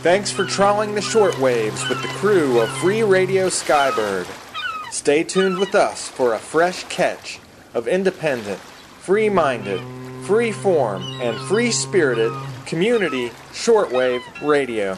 Thanks for trawling the shortwaves with the crew of Free Radio Skybird. Stay tuned with us for a fresh catch of independent, free-minded, free-form, and free-spirited community shortwave radio.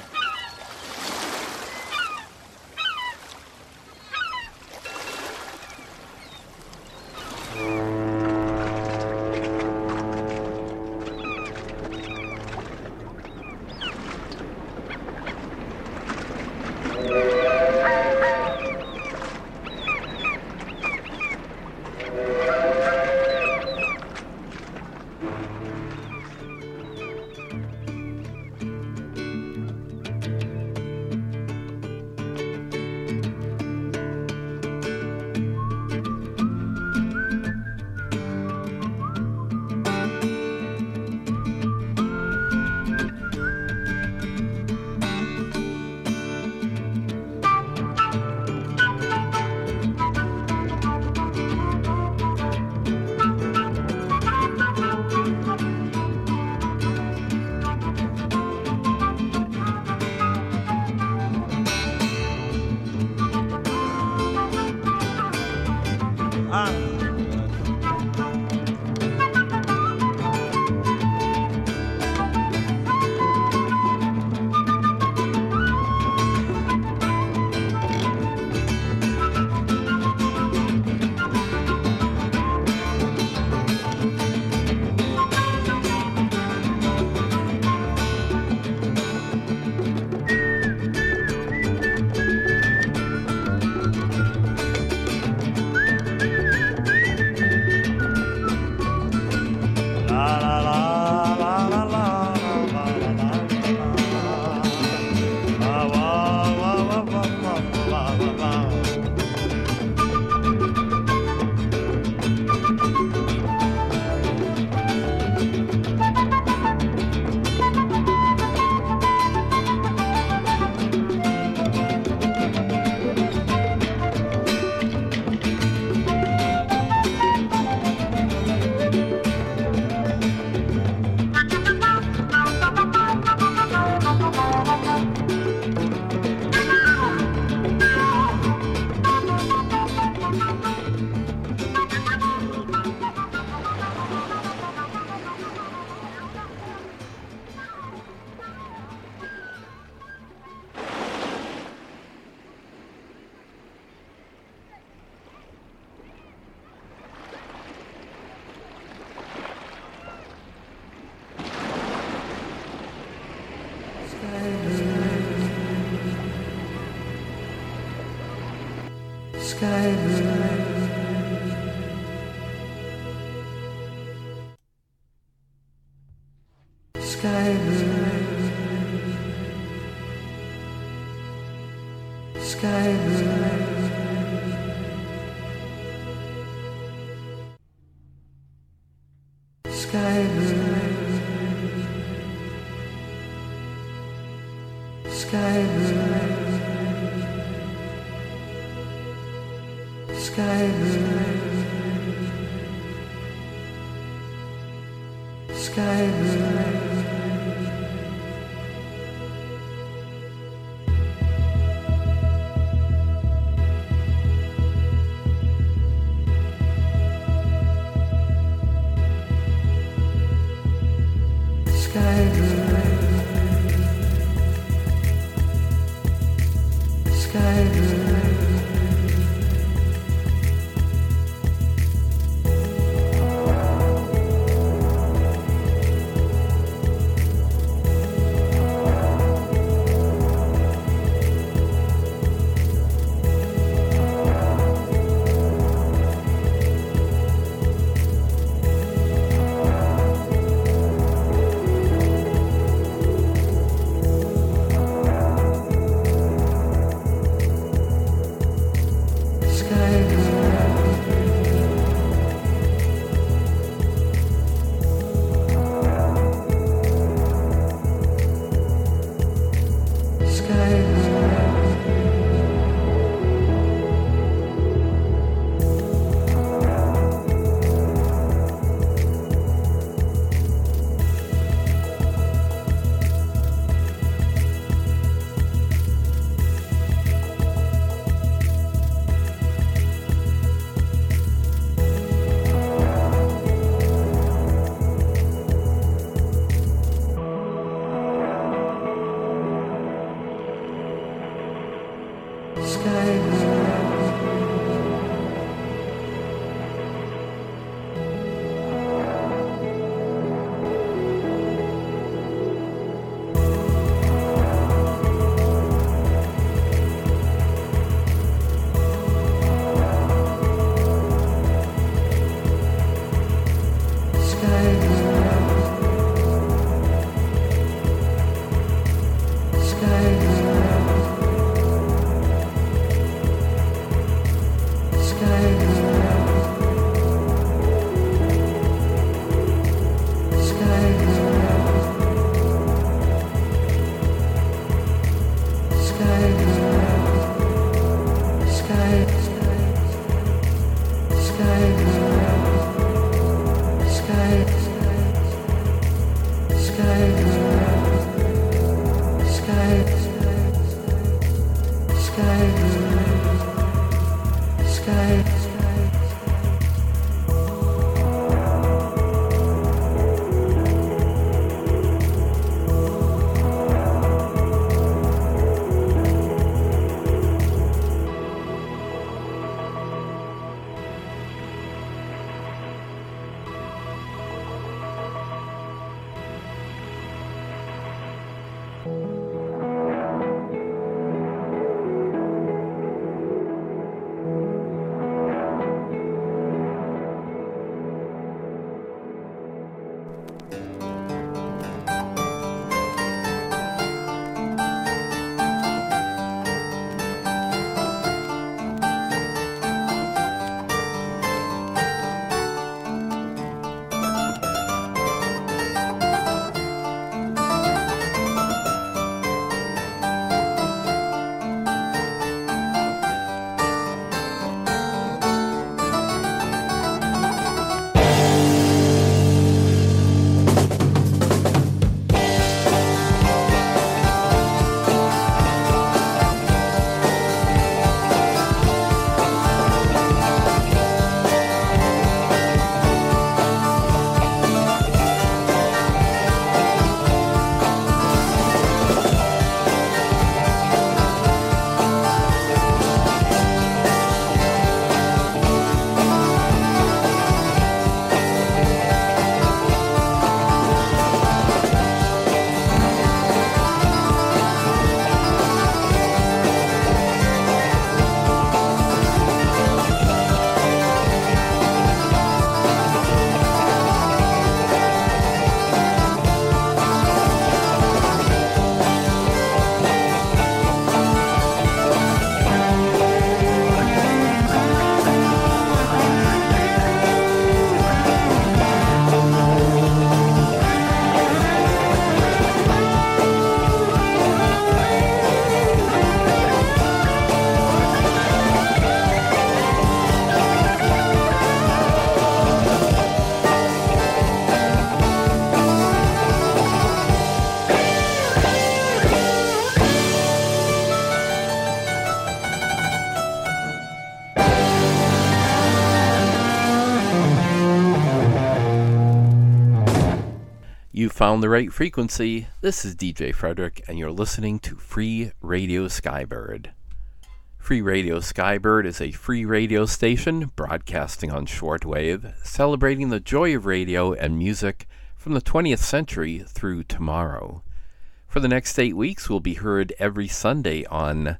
You found the right frequency. This is DJ Frederick, and you're listening to Free Radio Skybird. Free Radio Skybird is a free radio station broadcasting on shortwave, celebrating the joy of radio and music from the 20th century through tomorrow. For the next 8 weeks, we'll be heard every Sunday on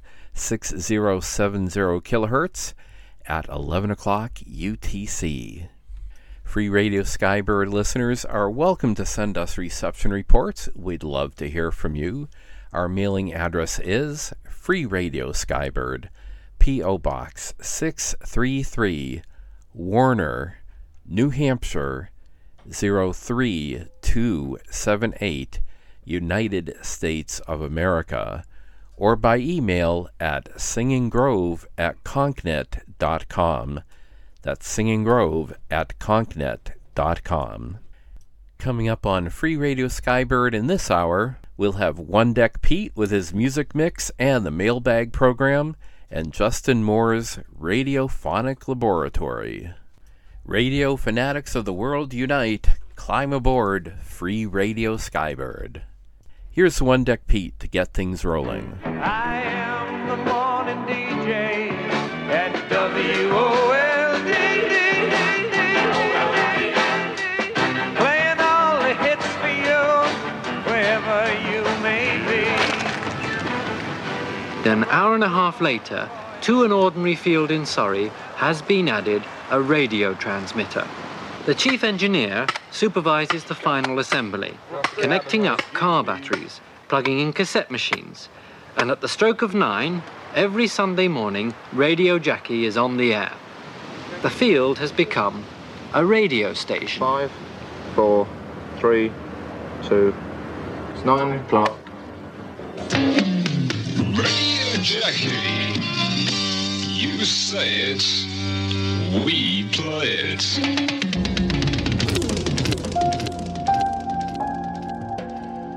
6070 kilohertz at 11 o'clock UTC. Free Radio Skybird listeners are welcome to send us reception reports. We'd love to hear from you. Our mailing address is Free Radio Skybird, P.O. Box 633, Warner, New Hampshire 03278, United States of America, or by email at singinggrove@concnet.com. That's singinggrove@concnet.com. Coming up on Free Radio Skybird in this hour, we'll have One Deck Pete with his music mix and the mailbag program, and Justin Moore's Radiophonic Laboratory. Radio fanatics of the world unite. Climb aboard Free Radio Skybird. Here's One Deck Pete to get things rolling. I am the morning DJ at WOLD. Playing all the hits for you, wherever you may be. An hour and a half later, to an ordinary field in Surrey has been added a radio transmitter. The chief engineer supervises the final assembly, connecting up car batteries, plugging in cassette machines, and at the stroke of 9, every Sunday morning, Radio Jackie is on the air. The field has become a radio station. 5, 4, 3, 2, it's 9 o'clock. Radio Jackie, you say it, we play it.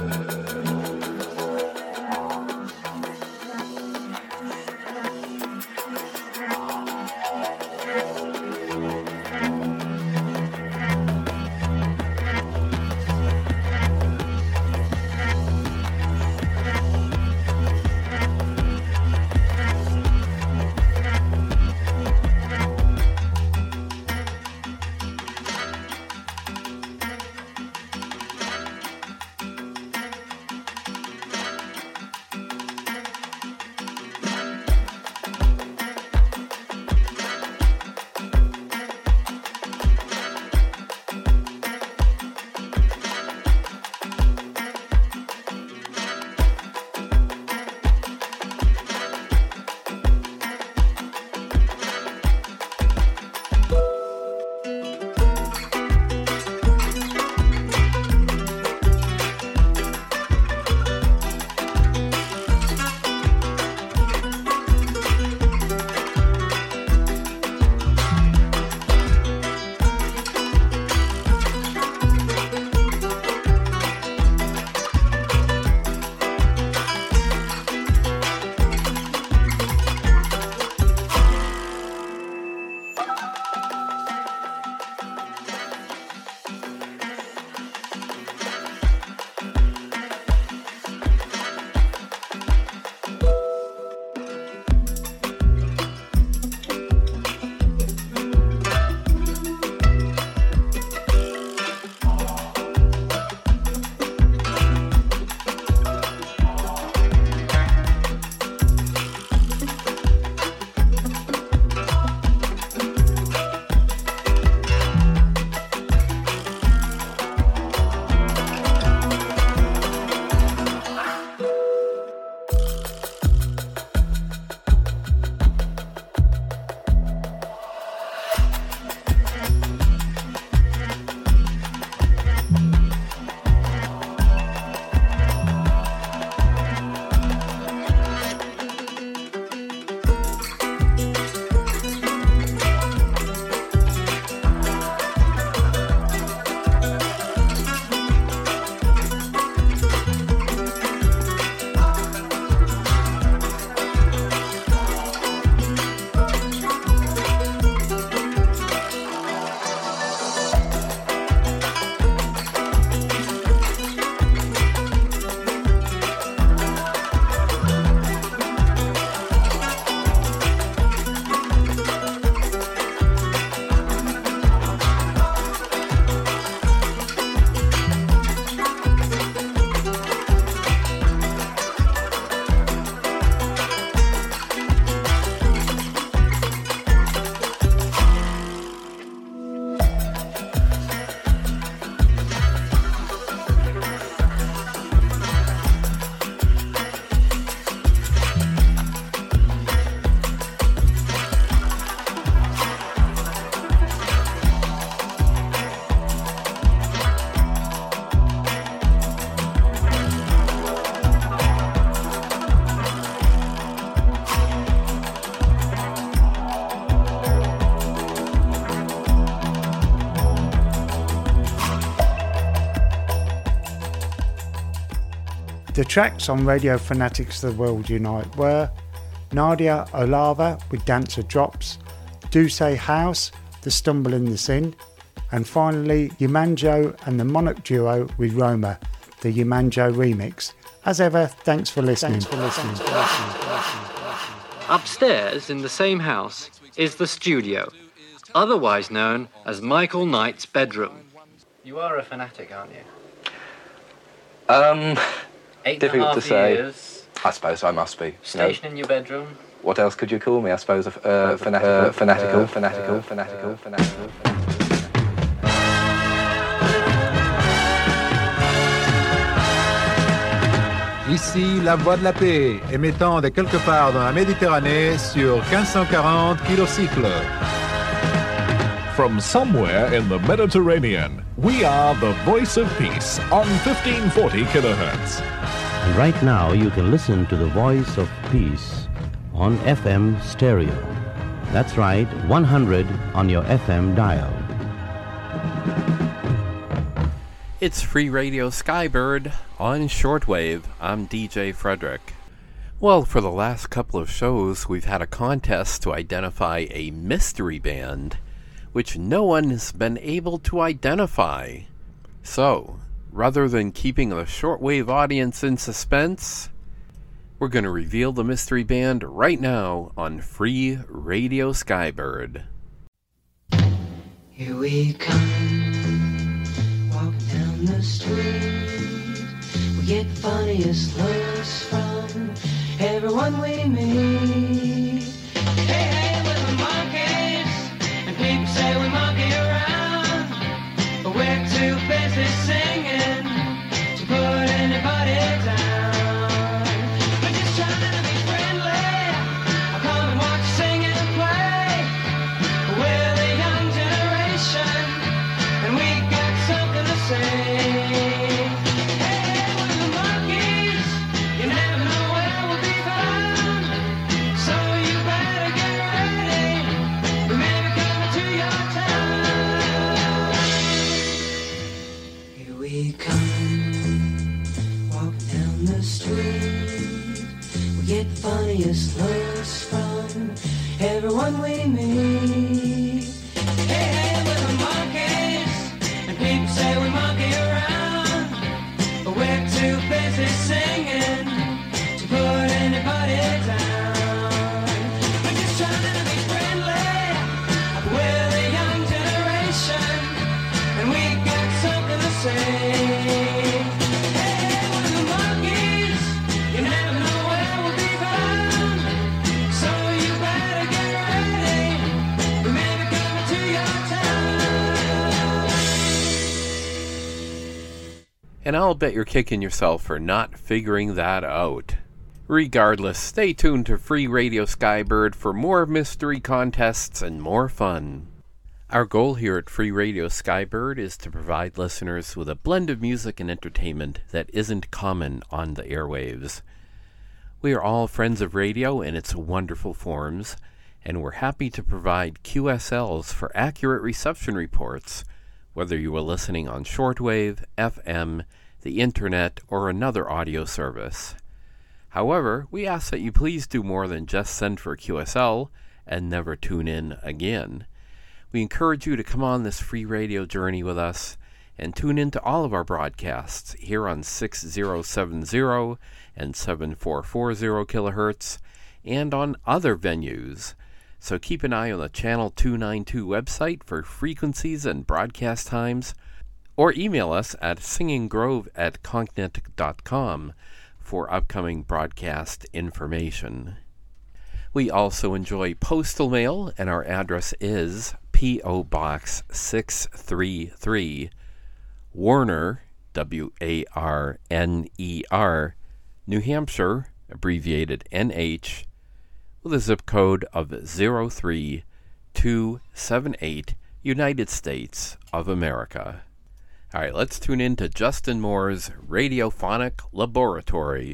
The tracks on Radio Fanatics The World Unite were Nadia Olava with Dancer Drops, Duce House, The Stumble in the Sin, and finally Yumanjo and the Monarch Duo with Roma, the Yumanjo remix. As ever, thanks for listening. Upstairs in the same house is the studio, otherwise known as Michael Knight's bedroom. You are a fanatic, aren't you? Difficult to say. Years, I suppose I must be. station in your bedroom. What else could you call me? I suppose fanatical. Ici la Voix de la Paix, émettant de quelque part dans la Méditerranée sur 1540 kilocycles. From somewhere in the Mediterranean, we are the Voice of Peace on 1540 kilohertz. And right now you can listen to the Voice of Peace on FM stereo. That's right, 100 on your FM dial. It's Free Radio Skybird on shortwave. I'm DJ Frederick. Well, for the last couple of shows, we've had a contest to identify a mystery band which no one has been able to identify. So, rather than keeping the shortwave audience in suspense, we're going to reveal the mystery band right now on Free Radio Skybird. Here we come, walking down the street. We get funniest looks from everyone we meet. Hey, hey, we're the monkeys, and people say we monkey around, but we're too busy singing to put anybody down. We're just trying to be friendly. I'll come and watch you sing and play. We're the young generation, and we got something to say. Hey, we're the monkeys. You never know where we'll be found, so you better get ready. We may be coming to your town. Here we come, walking down the street. We get funniest looks from everyone we meet. Hey, hey, we're the monkeys, and people say we monkey around, but we're too busy singing to put anybody down. We're just trying to be friendly. We're the young generation, and we got something to say. Hey, we're the monkeys. You never know where we'll be found, so you better get ready. We may be coming to your town. And I'll bet you're kicking yourself for not figuring that out. Regardless, stay tuned to Free Radio Skybird for more mystery contests and more fun. Our goal here at Free Radio Skybird is to provide listeners with a blend of music and entertainment that isn't common on the airwaves. We are all friends of radio in its wonderful forms, and we're happy to provide QSLs for accurate reception reports, whether you are listening on shortwave, FM, the internet, or another audio service. However, we ask that you please do more than just send for QSL and never tune in again. We encourage you to come on this free radio journey with us and tune in to all of our broadcasts here on 6070 and 7440 kilohertz and on other venues. So keep an eye on the Channel 292 website for frequencies and broadcast times, or email us at singinggrove@concnet.com for upcoming broadcast information. We also enjoy postal mail, and our address is P.O. Box 633, Warner, W-A-R-N-E-R, New Hampshire, abbreviated N-H, with a zip code of 03278, United States of America. All right, let's tune in to Justin Moore's Radiophonic Laboratory.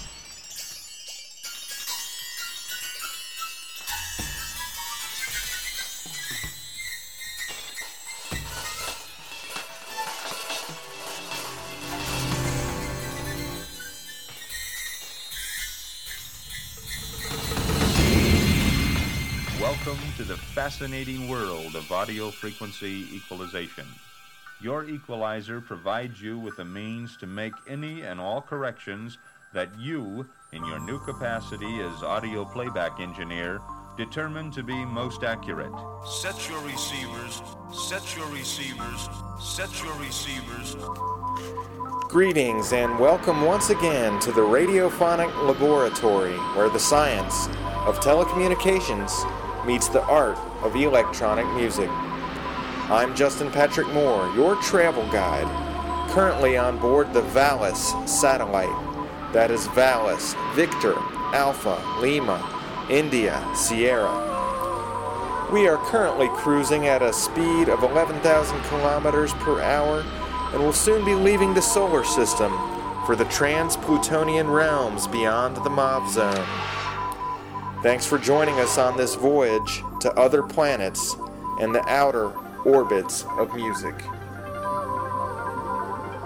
Welcome to the fascinating world of audio frequency equalization. Your equalizer provides you with the means to make any and all corrections that you, in your new capacity as audio playback engineer, determine to be most accurate. Set your receivers, set your receivers, set your receivers. Greetings and welcome once again to the Radiophonic Laboratory, where the science of telecommunications meets the art of electronic music. I'm Justin Patrick Moore, your travel guide, currently on board the Valis satellite. That is Valis, Victor, Alpha, Lima, India, Sierra. We are currently cruising at a speed of 11,000 kilometers per hour and will soon be leaving the solar system for the trans-Plutonian realms beyond the Mauve Zone. Thanks for joining us on this voyage to other planets and the outer orbits of music.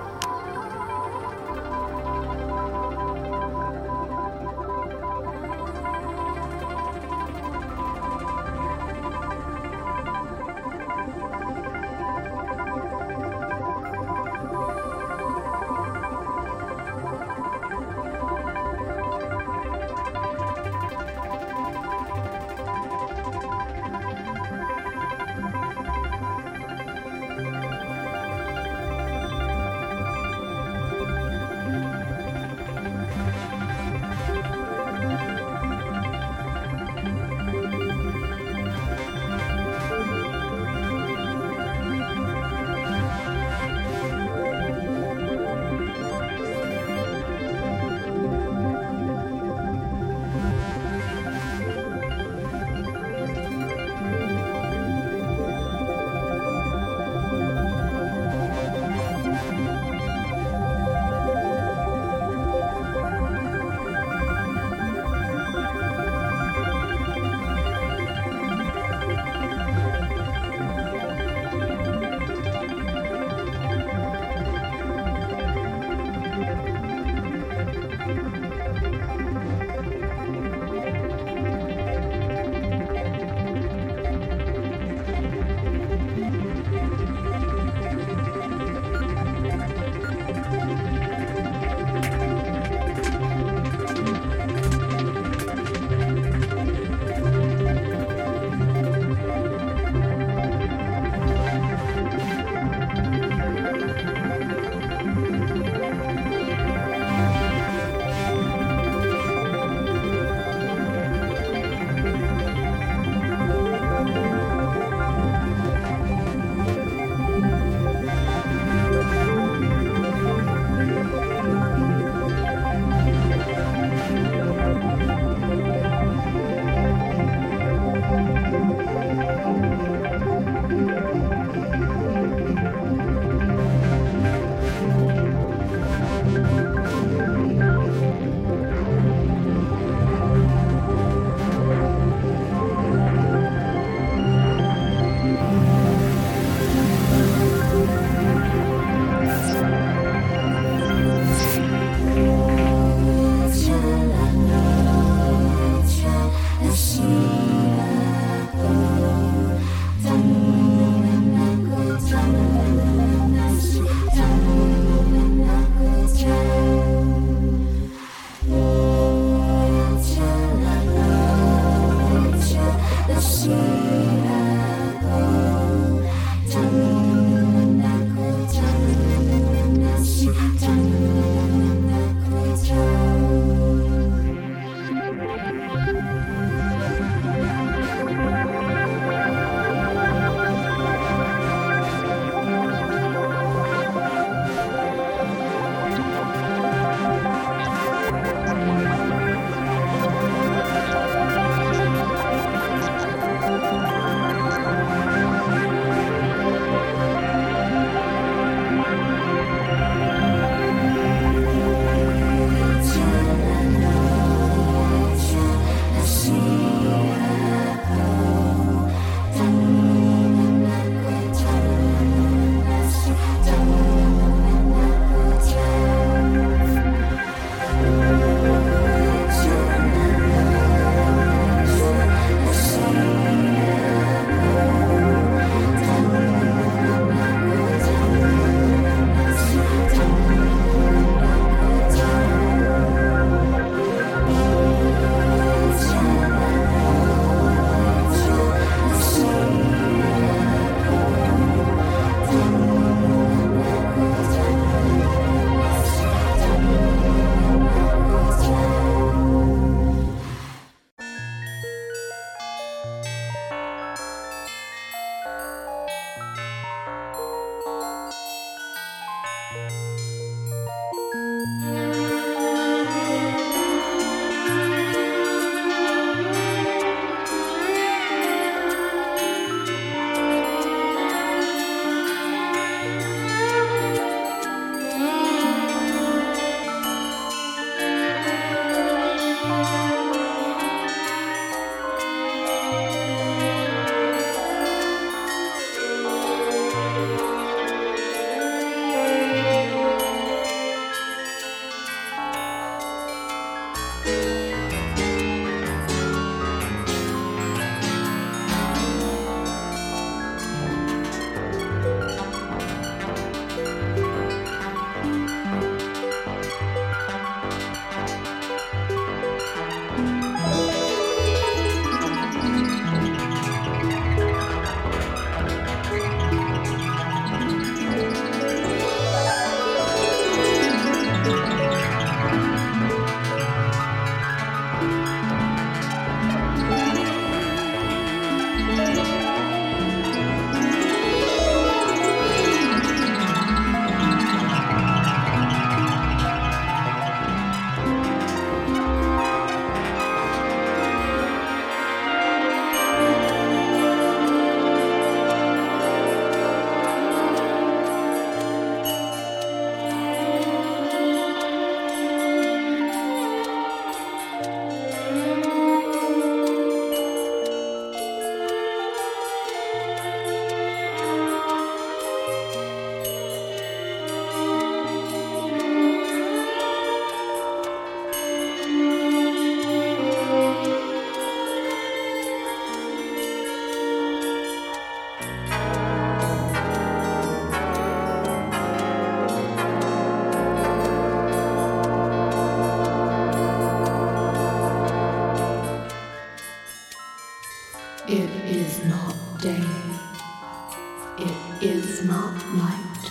It is not day. It is not night.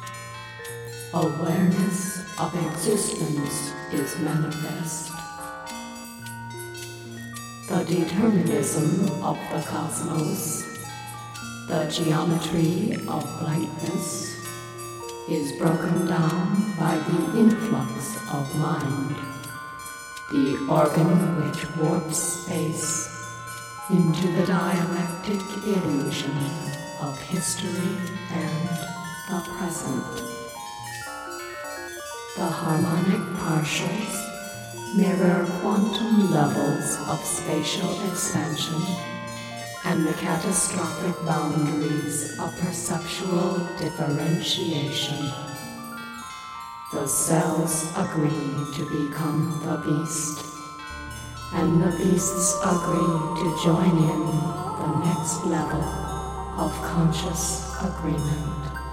Awareness of existence is manifest. The determinism of the cosmos, the geometry of brightness, is broken down by the influx of mind, the organ which warps space into the dialectic illusion of history and the present. The harmonic partials mirror quantum levels of spatial expansion and the catastrophic boundaries of perceptual differentiation. The cells agree to become the beast, and the beasts agree to join in the next level of conscious agreement.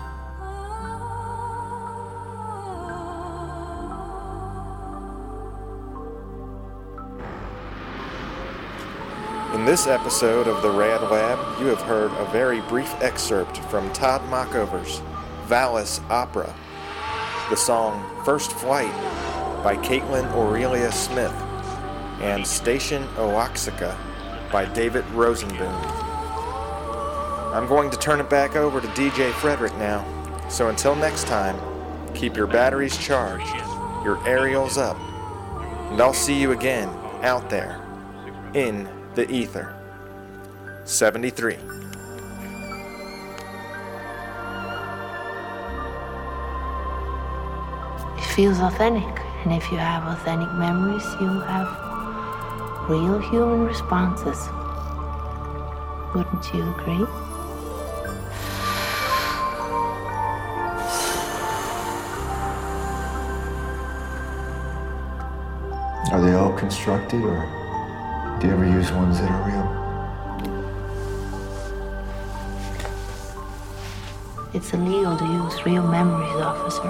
In this episode of the Rad Lab, you have heard a very brief excerpt from Todd Mockover's Valis Opera, the song First Flight by Caitlin Aurelia Smith, and Station Oaxaca by David Rosenboom. I'm going to turn it back over to DJ Frederick now, so until next time, keep your batteries charged, your aerials up, and I'll see you again out there in the ether. 73. It feels authentic, and if you have authentic memories, you'll have real human responses. Wouldn't you agree? Are they all constructed, or do you ever use ones that are real? It's illegal to use real memories, officer.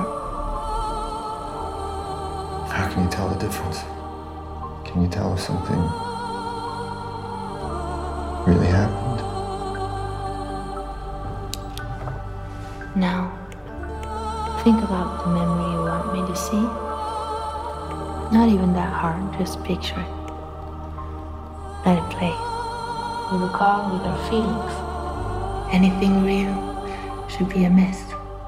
How can you tell the difference? Can you tell if something really happened? Now, think about the memory you want me to see. Not even that hard, just picture it. Let it play. We recall with our feelings. Anything real should be a myth.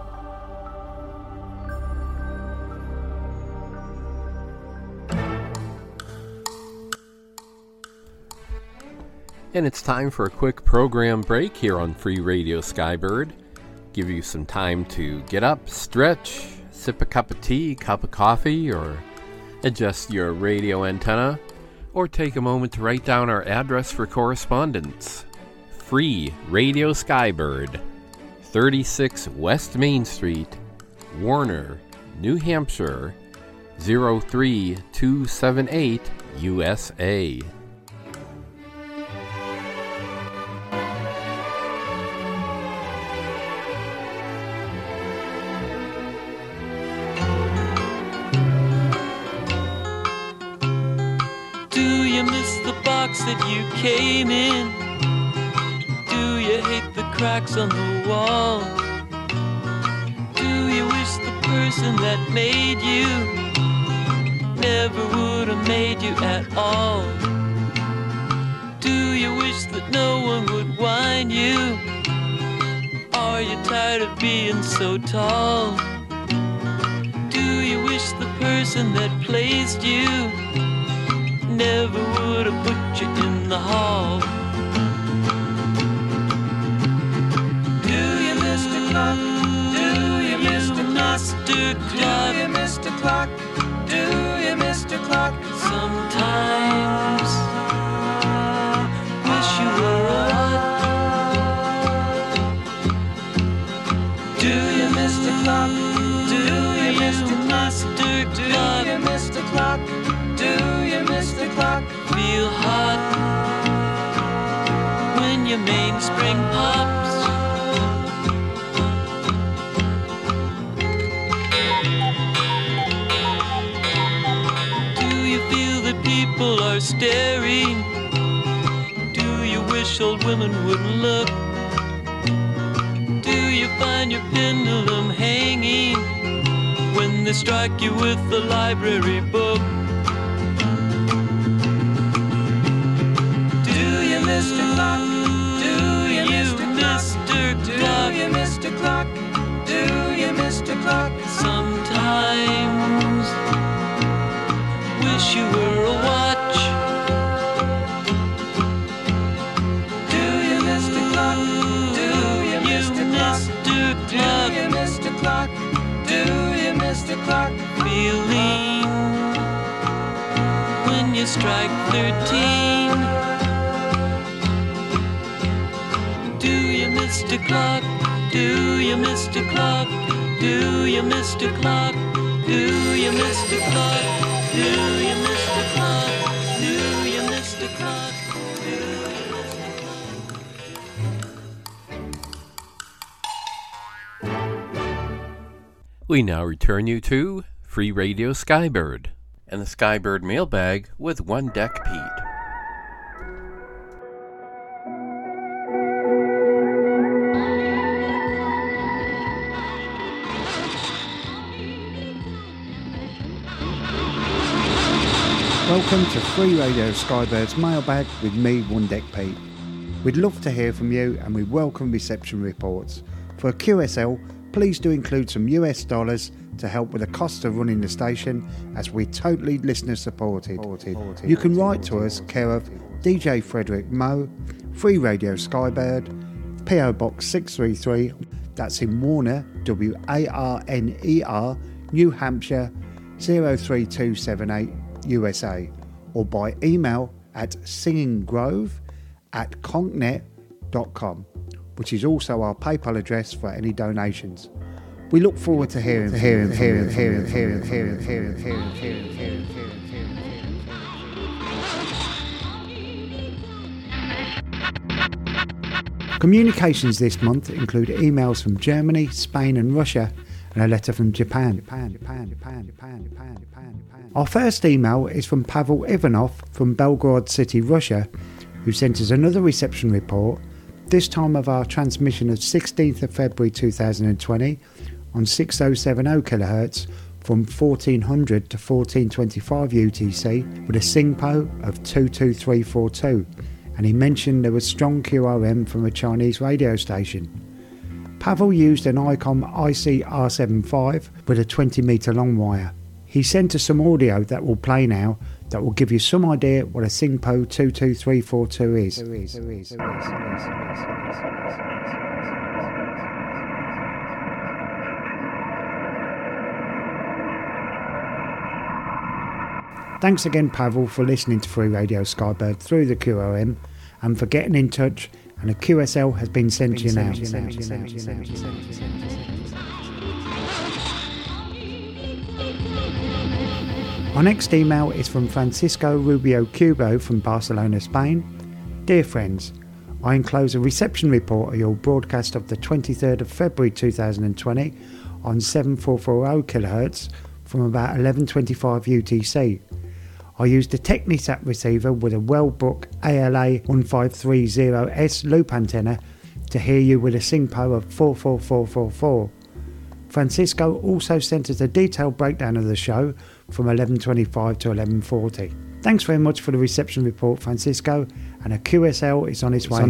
And it's time for a quick program break here on Free Radio Skybird. Give you some time to get up, stretch, sip a cup of tea, cup of coffee, or adjust your radio antenna, or take a moment to write down our address for correspondence. Free Radio Skybird, 36 West Main Street, Warner, New Hampshire, 03278 USA. Do you miss the box that you came in? Do you hate the cracks on the wall? Do you wish the person that made you never would have made you at all? Do you wish that no one would whine you? Are you tired of being so tall? Do you wish the person that placed you never would have put you in the hall? Do you miss the clock? Do you miss the clock? Do you miss the clock? Do you miss the clock? Sometimes wish you were a what? Do you miss the clock? Do you miss the clock? Do you miss the clock? Do you miss the clock? Feel hot when your mainspring pops. Do you feel that people are staring? Do you wish old women wouldn't look? Do you find your pendulum hanging when they strike you with the library book? Do you miss the clock? Do you miss the clock? Do you miss the clock? Do you miss the clock? Sometimes wish you were a watch. Do you miss the clock? Do you miss the clock? Do you miss the clock? Do you miss the clock? Feeling when you strike 13. Do you miss the clock? Do you miss the clock? Do you miss the clock? Do you miss the clock? Do you miss the clock? Do you miss the clock? Do you miss the clock? We now return you to Free Radio Skybird and the Skybird mailbag with One Deck Pete. Welcome to Free Radio Skybird's mailbag with me, One Deck Pete. We'd love to hear from you and we welcome reception reports. For a QSL, please do include some US dollars to help with the cost of running the station, as we're totally listener supported. You can write to us care of DJ Frederick Moe, Free Radio Skybird, PO Box 633, that's in Warner, WARNER, New Hampshire 03278 USA, or by email at singinggrove@concnet.com, which is also our PayPal address for any donations. We look forward to hearing. Communications this month include emails from Germany, Spain and Russia, and a letter from Japan. Our first email is from Pavel Ivanov from Belgrade City, Russia, who sent us another reception report, this time of our transmission of 16th of February 2020 on 6070 kHz from 1400 to 1425 UTC with a SINGPO of 22342, and he mentioned there was strong QRM from a Chinese radio station. Pavel used an ICOM IC-R75 with a 20 metre long wire. He sent us some audio that will play now that will give you some idea what a SINGPO 22342 is. Thanks again, Pavel, for listening to Free Radio Skybird through the QRM and for getting in touch, and a QSL has been sent to you now. Our next email is from Francisco Rubio Cubo from Barcelona, Spain. Dear friends, I enclose a reception report of your broadcast of the 23rd of February 2020 on 7440 kHz from about 11:25 UTC. I used a Technisat receiver with a Wellbrook ALA 1530S loop antenna to hear you with a SINPO of 44444. Francisco also sent us a detailed breakdown of the show from 11:25 to 11:40. Thanks very much for the reception report, Francisco, and a QSL is on its way.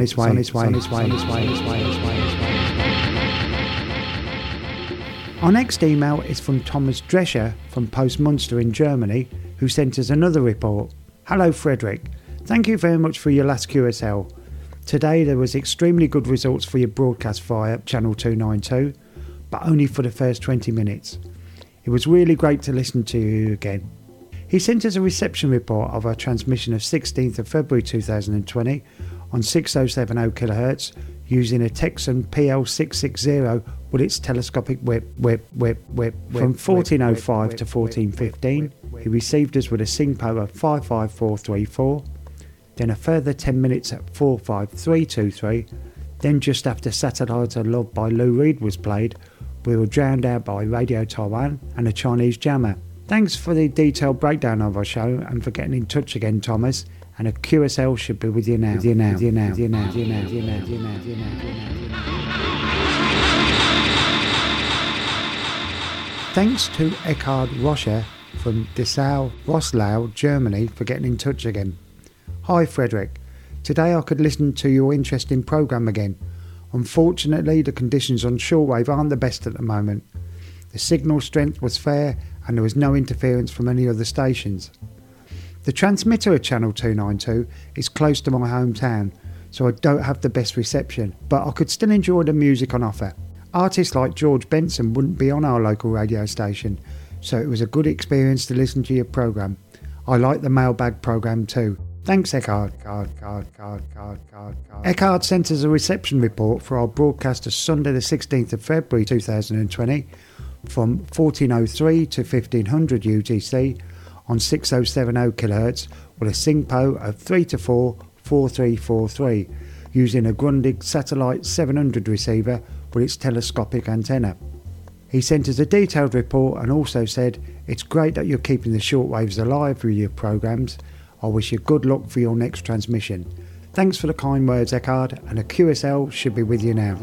Our next email is from Thomas Drescher from Post Munster in Germany, who sent us another report. Hello Frederick, thank you very much for your last QSL. Today there was extremely good results for your broadcast via channel 292, but only for the first 20 minutes. It was really great to listen to you again. He sent us a reception report of our transmission of 16th of February 2020 on 6070 kHz using a Texan PL660 with its telescopic whip from 1405 to 1415. He received us with a SINPO of 55434, then a further 10 minutes at 45323, then just after Satellite of Love by Lou Reed was played, we were drowned out by Radio Taiwan and a Chinese jammer. Thanks for the detailed breakdown of our show and for getting in touch again, Thomas, and a QSL should be with you now. Thanks to Eckhard Roscher from Dessau, Rosslau, Germany for getting in touch again. Hi Frederick, today I could listen to your interesting programme again. Unfortunately, the conditions on shortwave aren't the best at the moment. The signal strength was fair and there was no interference from any other stations. The transmitter of channel 292 is close to my hometown, so I don't have the best reception, but I could still enjoy the music on offer. Artists like George Benson wouldn't be on our local radio station, so it was a good experience to listen to your programme. I like the mailbag programme too. Thanks, Eckhard. Eckhard sent us a reception report for our broadcast of Sunday the 16th of February 2020 from 1403 to 1500 UTC on 6070 kHz with a SINPO of 3 to 4 4343 using a Grundig Satellite 700 receiver with its telescopic antenna. He sent us a detailed report and also said, "It's great that you're keeping the shortwaves alive with your programmes. I wish you good luck for your next transmission." Thanks for the kind words, Eckhard, and a QSL should be with you now.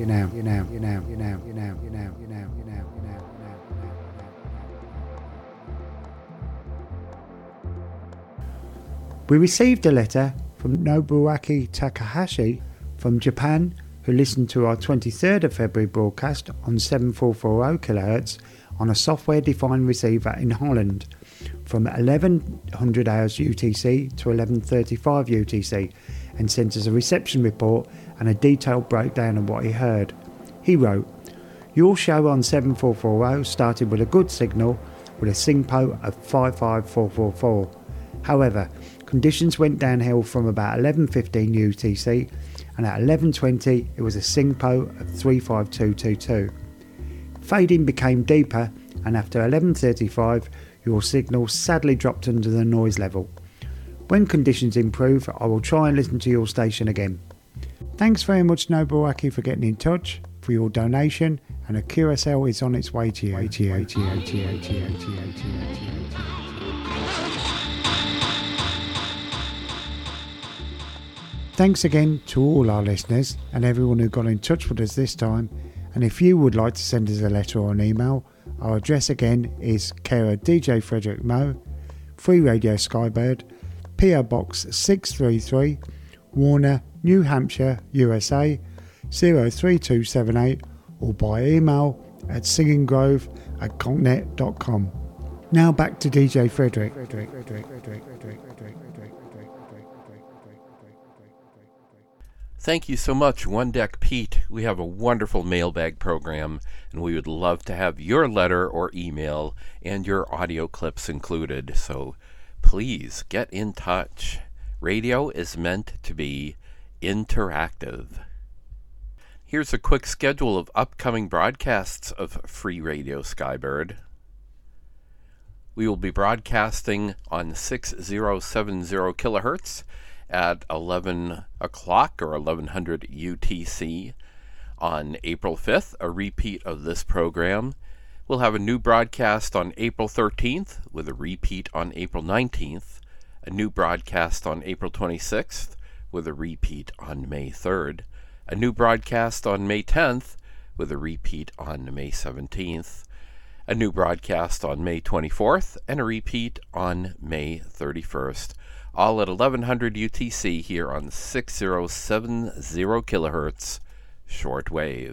We received a letter from Nobuaki Takahashi from Japan, who listened to our 23rd of February broadcast on 7440 kHz on a software-defined receiver in Holland from 1100 hours UTC to 11:35 UTC and sent us a reception report and a detailed breakdown of what he heard. He wrote, "Your show on 7440 started with a good signal with a SINPO of 55444. However, conditions went downhill from about 11:15 UTC and at 11:20 it was a SINPO of 35222. Fading became deeper and after 11:35 your signal sadly dropped under the noise level. When conditions improve, I will try and listen to your station again." Thanks very much, Nobuaki, for getting in touch, for your donation, and a QSL is on its way to you. Thanks again to all our listeners and everyone who got in touch with us this time. And if you would like to send us a letter or an email, our address again is care of DJ Frederick Moe, Free Radio Skybird, PO Box 633, Warner, New Hampshire, USA 03278, or by email at singinggrove@concnet.com. Now back to DJ Frederick. Thank you so much, One Deck Pete. We have a wonderful mailbag program, and we would love to have your letter or email and your audio clips included. So please get in touch. Radio is meant to be interactive. Here's a quick schedule of upcoming broadcasts of Free Radio Skybird. We will be broadcasting on 6070 kilohertz at 11 o'clock or 1100 UTC on April 5th, a repeat of this program. We'll have a new broadcast on April 13th with a repeat on April 19th, a new broadcast on April 26th with a repeat on May 3rd, a new broadcast on May 10th with a repeat on May 17th, a new broadcast on May 24th, and a repeat on May 31st, all at 1100 UTC here on 6070 kilohertz shortwave.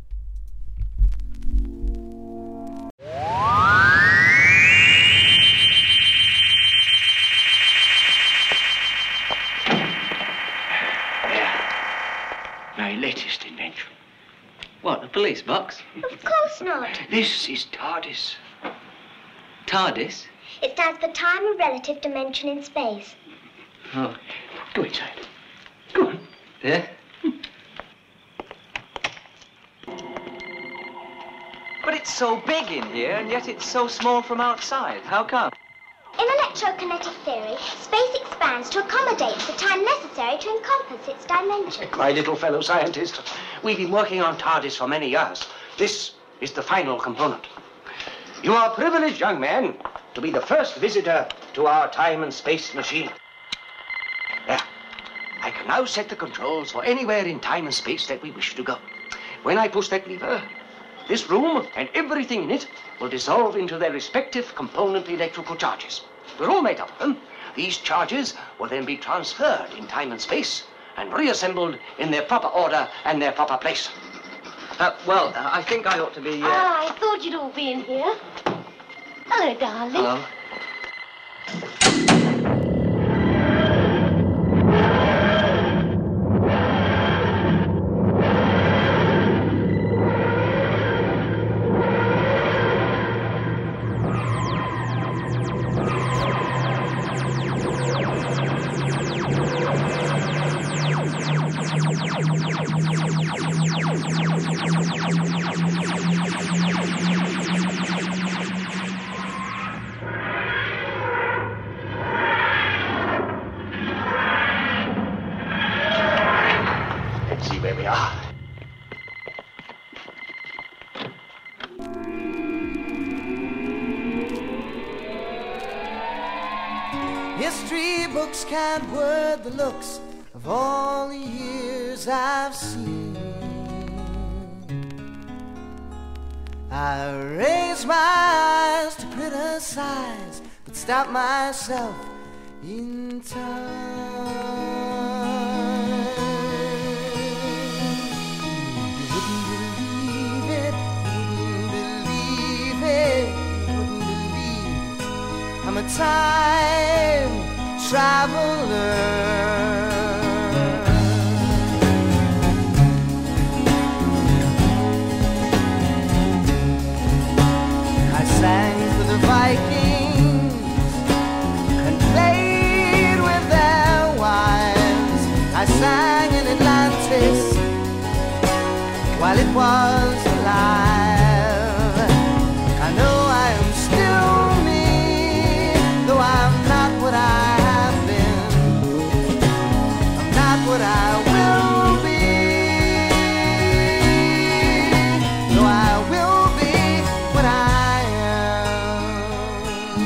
My latest invention. What, a police box? Of course not. This is TARDIS. TARDIS? It stands for Time and Relative Dimension in Space. Oh. Go inside. Go on. Yeah? But it's so big in here, and yet it's so small from outside. How come? In electrokinetic theory, space expands to accommodate the time necessary to encompass its dimensions. My little fellow scientist, we've been working on TARDIS for many years. This is the final component. You are privileged, young man, to be the first visitor to our time and space machine. There. I can now set the controls for anywhere in time and space that we wish to go. When I push that lever, this room and everything in it will dissolve into their respective component electrical charges. We're all made up of them. These charges will then be transferred in time and space and reassembled in their proper order and their proper place. I think I ought to be... I thought you'd all be in here. Hello, darling. Hello. History books can't word the looks of all the years I've seen. I raise my eyes to criticize, but stop myself in time. You wouldn't believe it, you wouldn't believe I'm a time traveler. I sang for the Vikings and played with their wives. I sang in Atlantis while it was alive. I know I am still me, though I'm not what I have been. I'm not what I will be, though I will be what I am.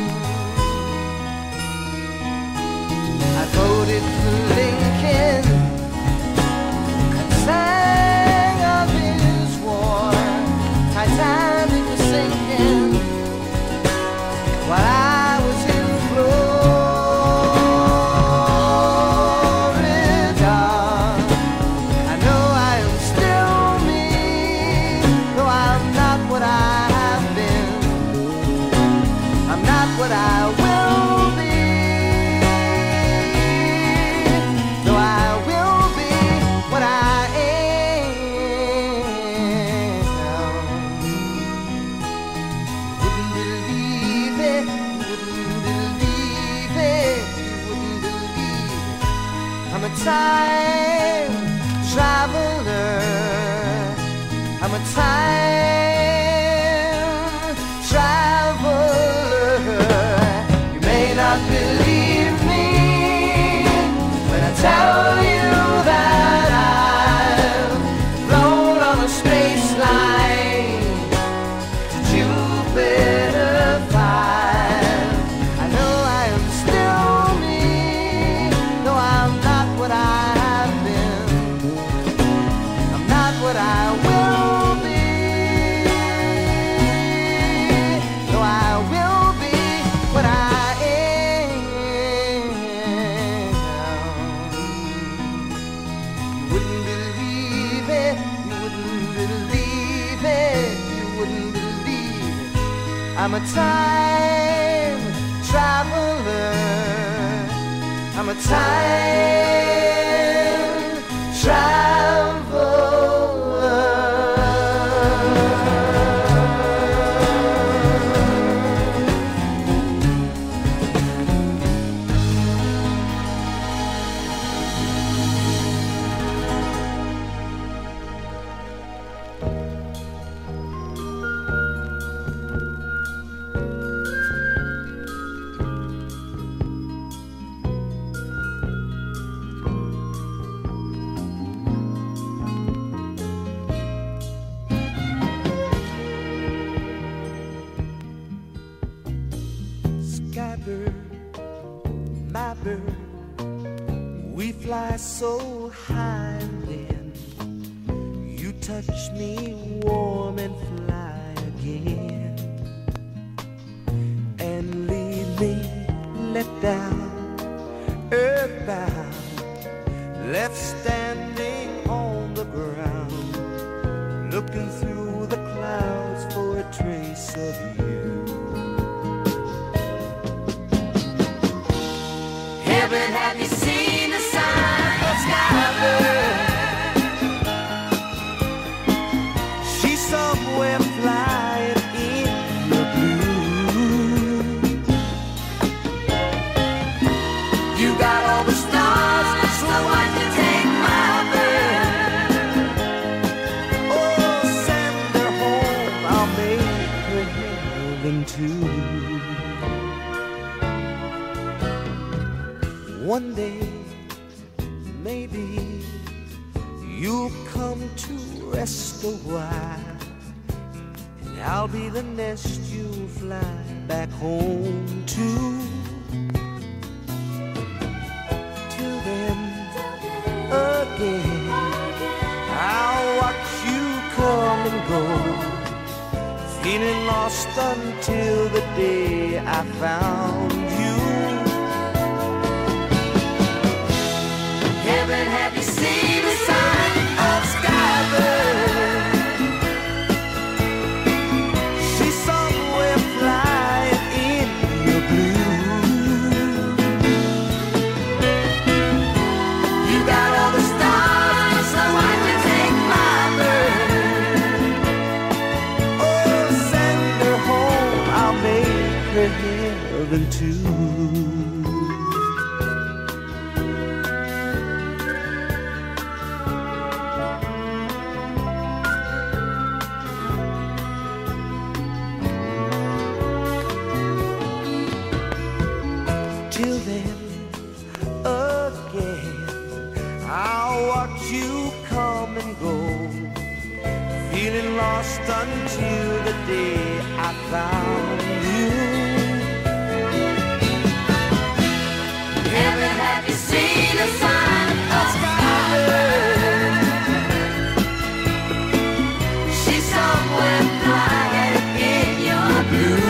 I voted for Lincoln and sang of his war. Titanic was sinking while I was in Florida. I know I am still me, though I'm not what I have been. I'm not what I will be, though I will be what I am. Wouldn't believe it, wouldn't believe it, you wouldn't believe it. I'm a time traveler. I'm a time traveler. time traveler. I'm a time traveler. We fly so high and then you touch me warm and fly again and leave me let down, earthbound, left standing on the ground, looking through the clouds for a trace of you. Heaven, have you seen the sign of Skybird? She's somewhere flying in the blue. You got all the stars, so why don't you take my bird? Oh, send her home, I'll make her heaven too. One day, maybe you'll come to rest a while, and I'll be the nest you'll fly back home to. Till then, again, I'll watch you come and go, feeling lost until the day I found you. Heaven, have you seen the sign of Skybird? She's somewhere flying in the blue. You got all the stars, so why don't you take my bird? Oh, send her home, I'll make her heaven too. Till then, again, I'll watch you come and go, feeling lost until the day I found you. Heaven, have you seen a sign of Skybird? She's somewhere flying in your blue.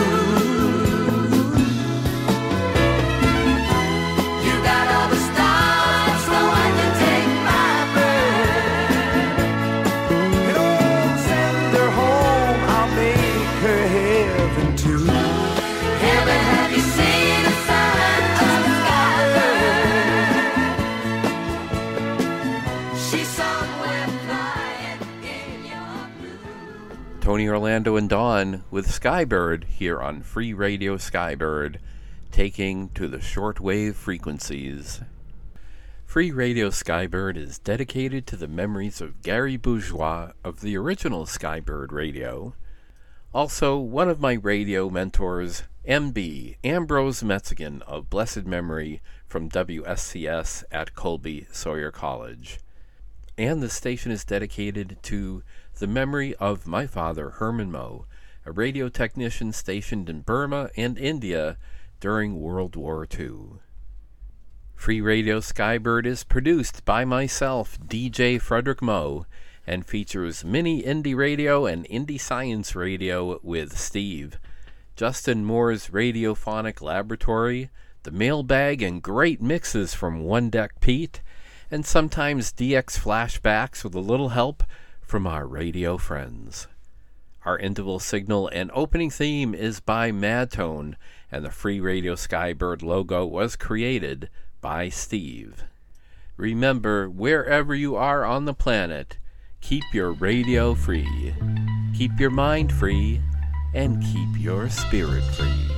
Tony Orlando and Dawn with Skybird here on Free Radio Skybird, taking to the shortwave frequencies. Free Radio Skybird is dedicated to the memories of Gary Bourgeois of the original Skybird Radio. Also, one of my radio mentors, MB, Ambrose Metzigan of blessed memory from WSCS at Colby Sawyer College. And the station is dedicated to the memory of my father, Herman Moe, a radio technician stationed in Burma and India during World War II. Free Radio Skybird is produced by myself, DJ Frederick Moe, and features mini indie radio and indie science radio with Steve, Justin Moore's Radiophonic Laboratory, the mailbag and great mixes from One Deck Pete, and sometimes DX flashbacks with a little help from our radio friends. Our interval signal and opening theme is by Madtone, and the Free Radio Skybird logo was created by Steve. Remember, wherever you are on the planet, keep your radio free, keep your mind free, and keep your spirit free.